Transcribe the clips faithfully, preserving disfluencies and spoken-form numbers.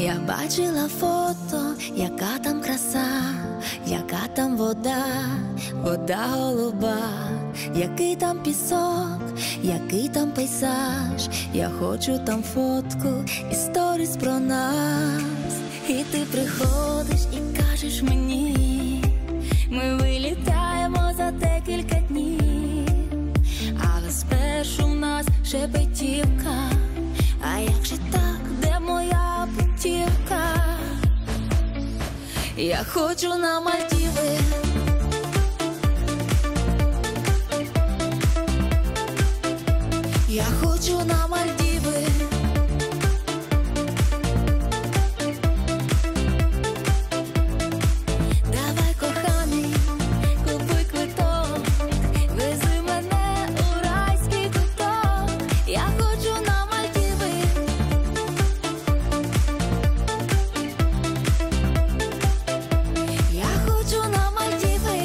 Я бачила фото, яка там краса, яка там вода, вода голуба, який там пісок, який там пейзаж. Я хочу там фотку і сторіс про нас. І ти приходиш і кажеш мені, ми вилітаємо за декілька днів, але спершу в нас шепетівка. А як же так, де моя путівка? Я хочу на Мальдіви. Я хочу на Мальдіви. Давай, коханий, купуй квиток, вези мене у райський куток. Я хочу на Мальдіви. Я хочу на Мальдіви.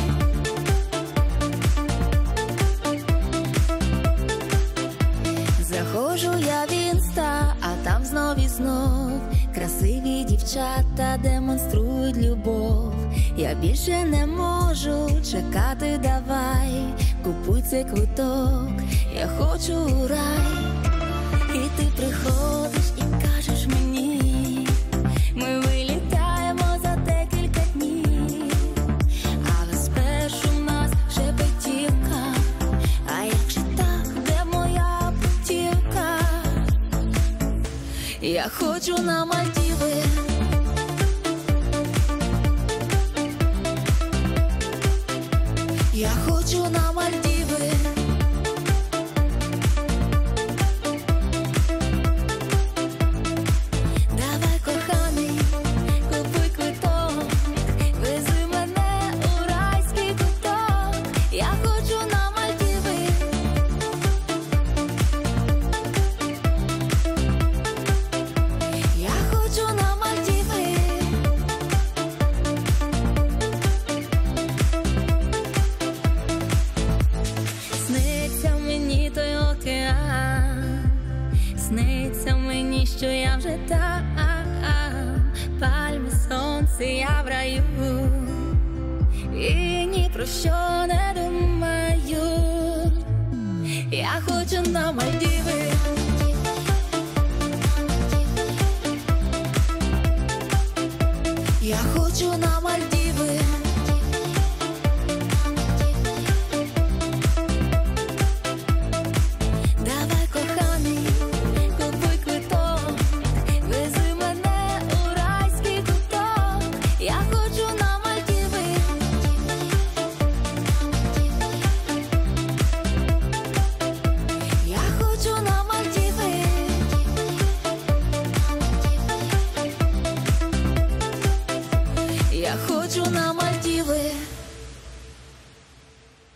Заходжу я в інста, а там знов і знов красиві дівчата демонструють любов. Я більше не можу чекати, давай, купуй цей квиток, я хочу у рай. І ти приходиш і кажеш мені, ми вилітаємо за декілька днів, але спершу в нас шепетівка. А як же так, де моя путівка? Я хочу на Мальдіви. Я хочу на Мальдіви. Давай, коханий, купуй квиток, вези мене у райський куток. Я хочу на Мальдіви. Я хочу на Мальдіви. Сниться мені той океан, сниться мені, що я вже там, пальми, сонце, я в раю, і ні про що не думаю. Я хочу на Мальдіви. Я хочу на Мальдіви.